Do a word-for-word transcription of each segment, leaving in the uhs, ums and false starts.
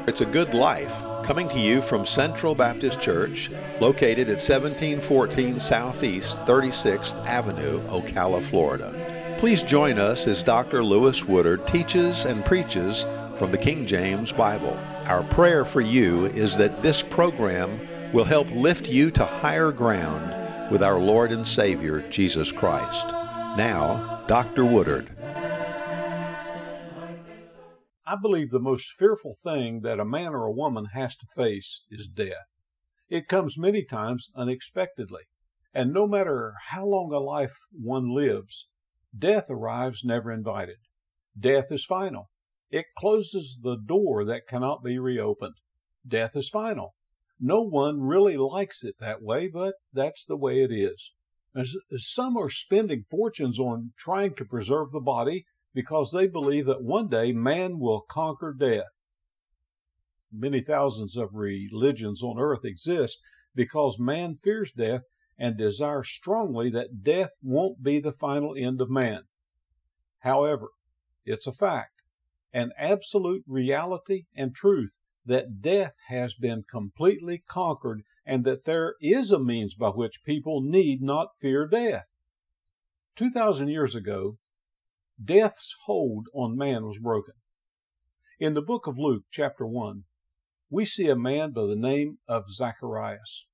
It's a Good Life, coming to you from Central Baptist Church, located at seventeen fourteen Southeast thirty-sixth Avenue, Ocala, Florida. Please join us as Doctor Lewis Woodard teaches and preaches from the King James Bible. Our prayer for you is that this program will help lift you to higher ground with our Lord and Savior, Jesus Christ. Now, Doctor Woodard. I believe the most fearful thing that a man or a woman has to face is death. It comes many times unexpectedly, and no matter how long a life one lives, death arrives never invited. Death is final. It closes the door that cannot be reopened. Death is final. No one really likes it that way, but that's the way it is. As, as some are spending fortunes on trying to preserve the body because they believe that one day man will conquer death. Many thousands of religions on earth exist because man fears death and desires strongly that death won't be the final end of man. However, it's a fact, an absolute reality and truth, that death has been completely conquered and that there is a means by which people need not fear death. Two thousand years ago, death's hold on man was broken. In the book of Luke, chapter one, we see a man by the name of Zacharias.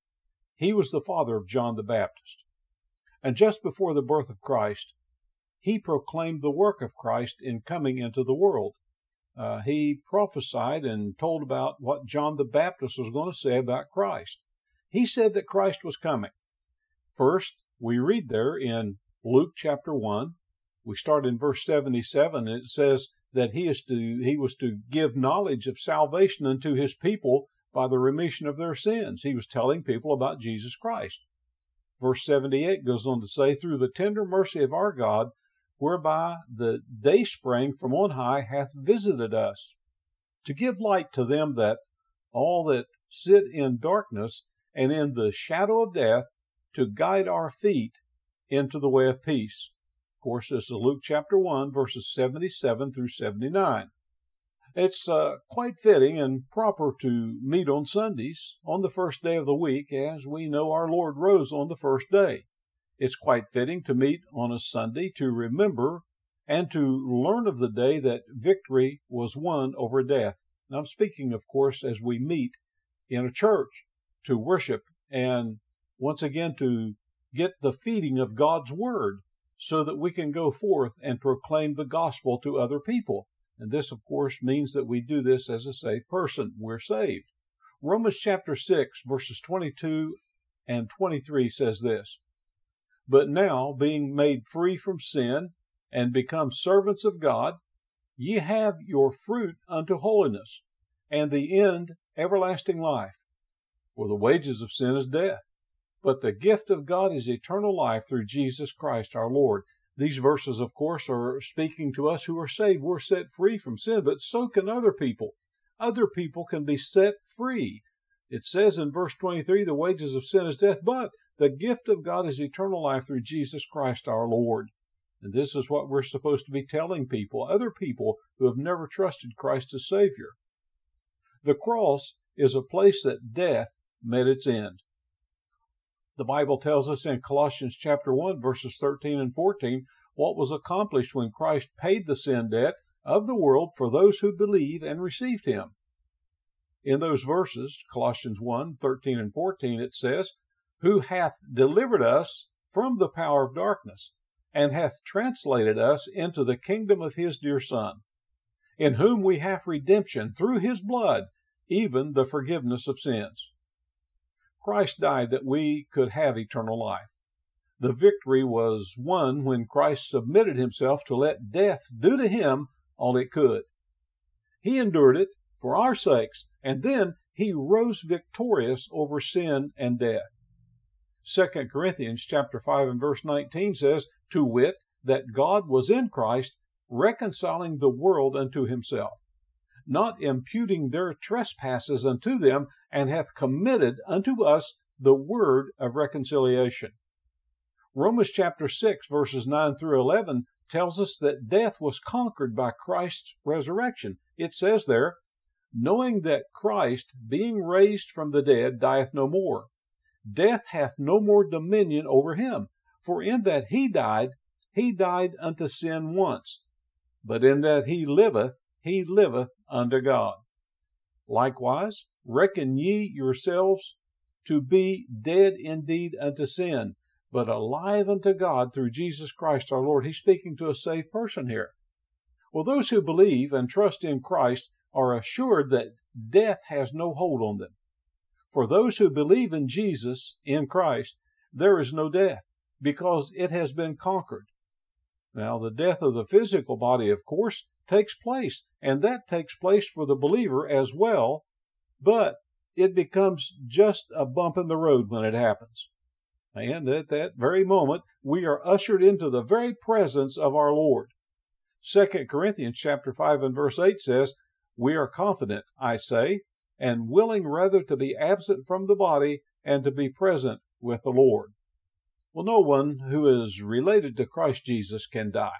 He was the father of John the Baptist. And just before the birth of Christ, he proclaimed the work of Christ in coming into the world. Uh, he prophesied and told about what John the Baptist was going to say about Christ. He said that Christ was coming. First, we read there in Luke chapter one, we start in verse seventy-seven, and it says that he is to he was to give knowledge of salvation unto his people by the remission of their sins. He was telling people about Jesus Christ. Verse seventy-eight goes on to say, through the tender mercy of our God, whereby the dayspring from on high hath visited us, to give light to them that all that sit in darkness and in the shadow of death, to guide our feet into the way of peace. Of course, this is Luke chapter one, verses seventy-seven through seventy-nine. It's uh, quite fitting and proper to meet on Sundays on the first day of the week, as we know our Lord rose on the first day. It's quite fitting to meet on a Sunday to remember and to learn of the day that victory was won over death. And I'm speaking, of course, as we meet in a church to worship and once again to get the feeding of God's Word so that we can go forth and proclaim the gospel to other people. And this, of course, means that we do this as a saved person. We're saved. Romans chapter six, verses twenty-two and twenty-three says this, but now, being made free from sin, and become servants of God, ye have your fruit unto holiness, and the end everlasting life. For the wages of sin is death, but the gift of God is eternal life through Jesus Christ our Lord. These verses, of course, are speaking to us who are saved. We're set free from sin, but so can other people. Other people can be set free. It says in verse twenty-three, the wages of sin is death, but the gift of God is eternal life through Jesus Christ our Lord. And this is what we're supposed to be telling people, other people who have never trusted Christ as Savior. The cross is a place that death met its end. The Bible tells us in Colossians chapter one, verses thirteen and fourteen, what was accomplished when Christ paid the sin debt of the world for those who believe and received Him. In those verses, Colossians one, thirteen and fourteen, it says, who hath delivered us from the power of darkness, and hath translated us into the kingdom of His dear Son, in whom we have redemption through His blood, even the forgiveness of sins. Christ died that we could have eternal life. The victory was won when Christ submitted Himself to let death do to Him all it could. He endured it for our sakes, and then He rose victorious over sin and death. Second Corinthians chapter five and verse nineteen says, to wit, that God was in Christ, reconciling the world unto Himself, not imputing their trespasses unto them, and hath committed unto us the word of reconciliation. Romans chapter six, verses nine through eleven tells us that death was conquered by Christ's resurrection. It says there, knowing that Christ, being raised from the dead, dieth no more. Death hath no more dominion over him. For in that he died, he died unto sin once. But in that he liveth, he liveth unto God. Likewise, reckon ye yourselves to be dead indeed unto sin, but alive unto God through Jesus Christ our Lord. He's speaking to a saved person here. Well, those who believe and trust in Christ are assured that death has no hold on them. For those who believe in Jesus, in Christ, there is no death, because it has been conquered. Now, the death of the physical body, of course, takes place, and that takes place for the believer as well, but it becomes just a bump in the road when it happens. And at that very moment, we are ushered into the very presence of our Lord. Second Corinthians chapter five and verse eight says, "We are confident, I say, and willing rather to be absent from the body and to be present with the Lord." Well, no one who is related to Christ Jesus can die.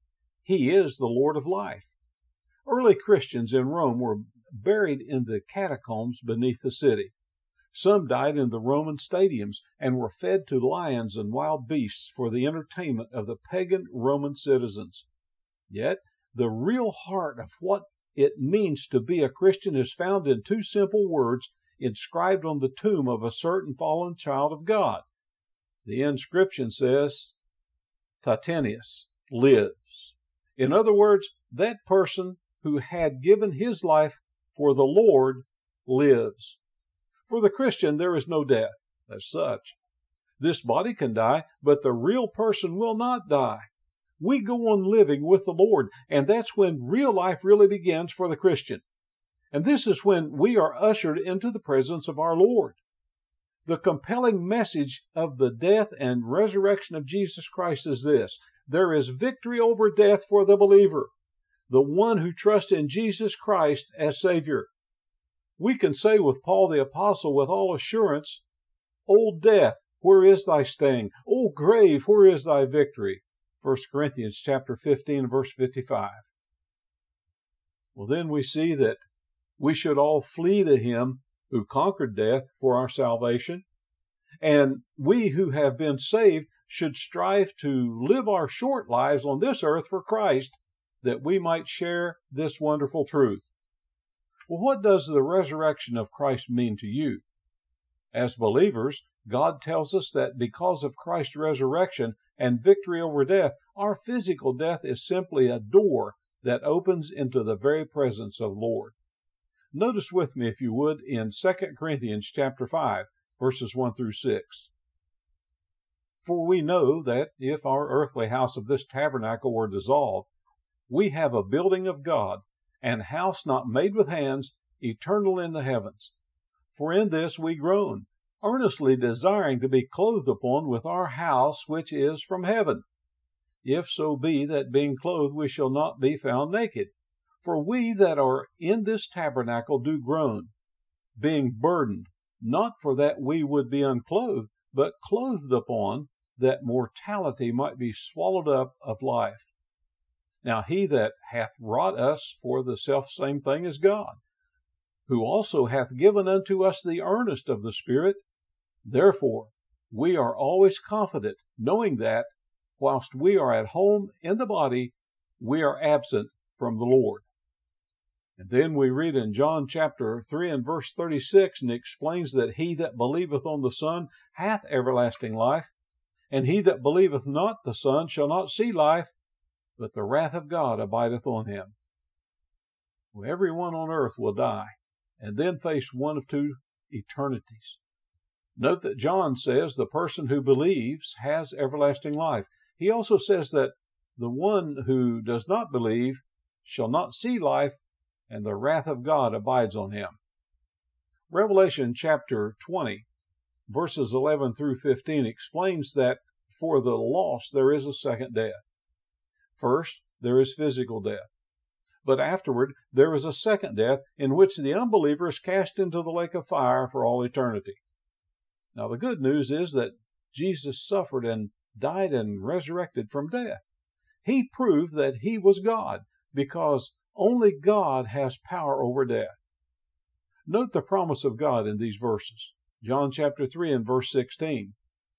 He is the Lord of life. Early Christians in Rome were buried in the catacombs beneath the city. Some died in the Roman stadiums and were fed to lions and wild beasts for the entertainment of the pagan Roman citizens. Yet, the real heart of what it means to be a Christian is found in two simple words inscribed on the tomb of a certain fallen child of God. The inscription says, "Tatenius lives." In other words, that person who had given his life for the Lord lives. For the Christian, there is no death as such. This body can die, but the real person will not die. We go on living with the Lord, and that's when real life really begins for the Christian. And this is when we are ushered into the presence of our Lord. The compelling message of the death and resurrection of Jesus Christ is this: there is victory over death for the believer, the one who trusts in Jesus Christ as Savior. We can say with Paul the Apostle with all assurance, "O death, where is thy sting? O grave, where is thy victory?" First Corinthians chapter fifteen, verse fifty-five. Well, then we see that we should all flee to him who conquered death for our salvation, and we who have been saved should strive to live our short lives on this earth for Christ, that we might share this wonderful truth. Well, what does the resurrection of Christ mean to you? As believers, God tells us that because of Christ's resurrection and victory over death, our physical death is simply a door that opens into the very presence of the Lord. Notice with me, if you would, in Second Corinthians chapter five, verses one through six. "For we know that if our earthly house of this tabernacle were dissolved, we have a building of God, an house not made with hands, eternal in the heavens. For in this we groan, earnestly desiring to be clothed upon with our house which is from heaven. If so be that being clothed we shall not be found naked. For we that are in this tabernacle do groan, being burdened, not for that we would be unclothed, but clothed upon, that mortality might be swallowed up of life. Now he that hath wrought us for the selfsame thing is God, who also hath given unto us the earnest of the Spirit. Therefore we are always confident, knowing that, whilst we are at home in the body, we are absent from the Lord." And then we read in John chapter three and verse thirty-six, and it explains that he that believeth on the Son hath everlasting life, and he that believeth not the Son shall not see life, but the wrath of God abideth on him. Well, everyone on earth will die, and then face one of two eternities. Note that John says the person who believes has everlasting life. He also says that the one who does not believe shall not see life, and the wrath of God abides on him. Revelation chapter twenty, verses eleven through fifteen explains that for the lost there is a second death. First, there is physical death. But afterward, there is a second death in which the unbeliever is cast into the lake of fire for all eternity. Now, the good news is that Jesus suffered and died and resurrected from death. He proved that he was God, because only God has power over death. Note the promise of God in these verses. John chapter three and verse sixteen.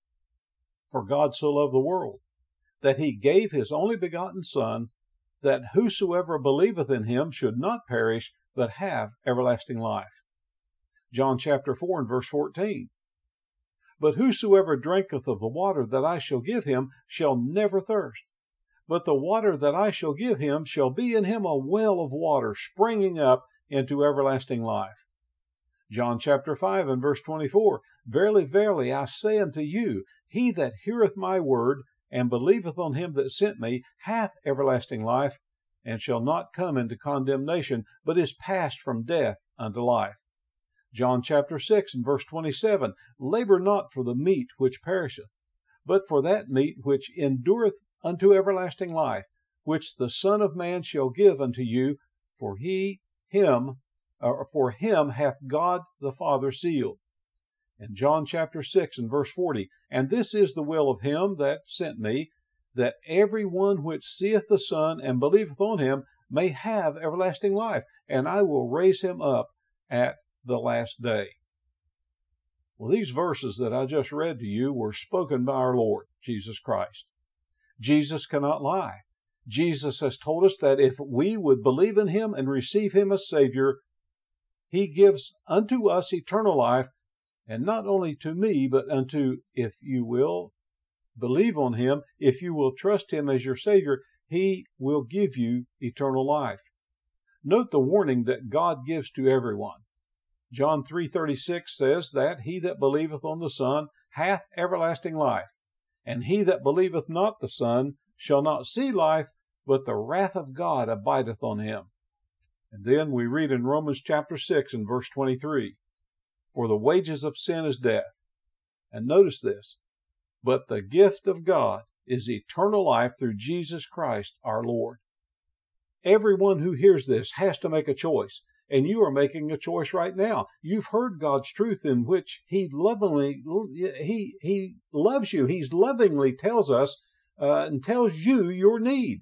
For God so loved the world, that he gave his only begotten Son, that whosoever believeth in him should not perish, but have everlasting life. John chapter four and verse fourteen. But whosoever drinketh of the water that I shall give him shall never thirst. But the water that I shall give him shall be in him a well of water springing up into everlasting life. John chapter five and verse twenty-four. Verily, verily, I say unto you, he that heareth my word, and believeth on him that sent me, hath everlasting life, and shall not come into condemnation, but is passed from death unto life. John chapter six and verse twenty-seven. Labor not for the meat which perisheth, but for that meat which endureth unto everlasting life, which the Son of Man shall give unto you, for he, him, or for him hath God the Father sealed. And John chapter six and verse forty. And this is the will of him that sent me, that every one which seeth the Son and believeth on him may have everlasting life, and I will raise him up at the last day. Well, these verses that I just read to you were spoken by our Lord Jesus Christ. Jesus cannot lie. Jesus has told us that if we would believe in him and receive him as Savior, he gives unto us eternal life, and not only to me, but unto, if you will, believe on him, if you will trust him as your Savior, he will give you eternal life. Note the warning that God gives to everyone. John three thirty-six says that he that believeth on the Son hath everlasting life, and he that believeth not the Son shall not see life, but the wrath of God abideth on him. And then we read in Romans chapter six and verse twenty-three, for the wages of sin is death. And notice this, but the gift of God is eternal life through Jesus Christ our Lord. Everyone who hears this has to make a choice. And you are making a choice right now. You've heard God's truth in which He lovingly, He He loves you. He's lovingly tells us uh, and tells you your need.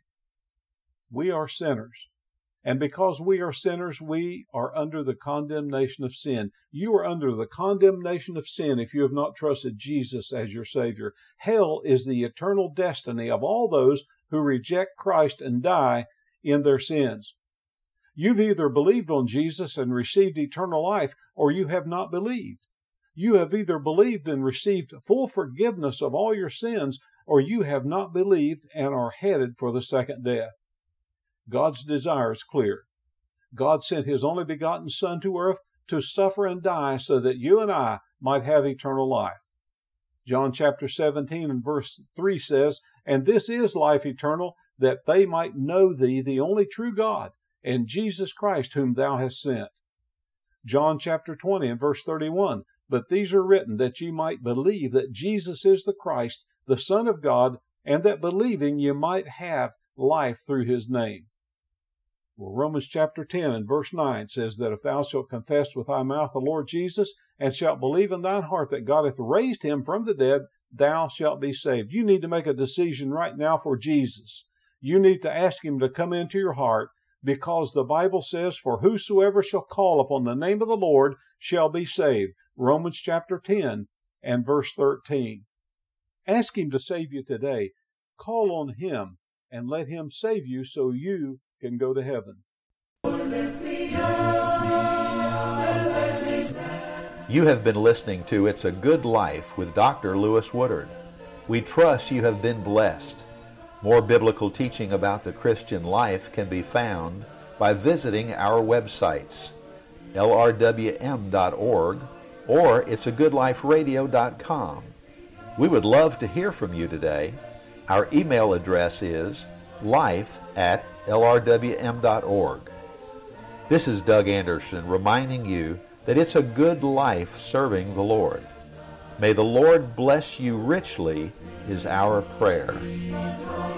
We are sinners. And because we are sinners, we are under the condemnation of sin. You are under the condemnation of sin if you have not trusted Jesus as your Savior. Hell is the eternal destiny of all those who reject Christ and die in their sins. You've either believed on Jesus and received eternal life, or you have not believed. You have either believed and received full forgiveness of all your sins, or you have not believed and are headed for the second death. God's desire is clear. God sent His only begotten Son to earth to suffer and die so that you and I might have eternal life. John chapter seventeen and verse three says, and this is life eternal, that they might know Thee, the only true God, and Jesus Christ whom Thou hast sent. John chapter twenty and verse thirty-one, but these are written that ye might believe that Jesus is the Christ, the Son of God, and that believing ye might have life through His name. Well, Romans chapter ten and verse nine says that if thou shalt confess with thy mouth the Lord Jesus, and shalt believe in thine heart that God hath raised Him from the dead, thou shalt be saved. You need to make a decision right now for Jesus. You need to ask Him to come into your heart, because the Bible says, for whosoever shall call upon the name of the Lord shall be saved. Romans chapter ten and verse thirteen. Ask Him to save you today. Call on Him and let Him save you so you can go to heaven. You have been listening to It's a Good Life with Doctor Lewis Woodard. We trust you have been blessed. More biblical teaching about the Christian life can be found by visiting our websites, L R W M dot org or it's a good life radio dot com. We would love to hear from you today. Our email address is life at L R W M dot org. This is Doug Anderson reminding you that it's a good life serving the Lord. May the Lord bless you richly is our prayer.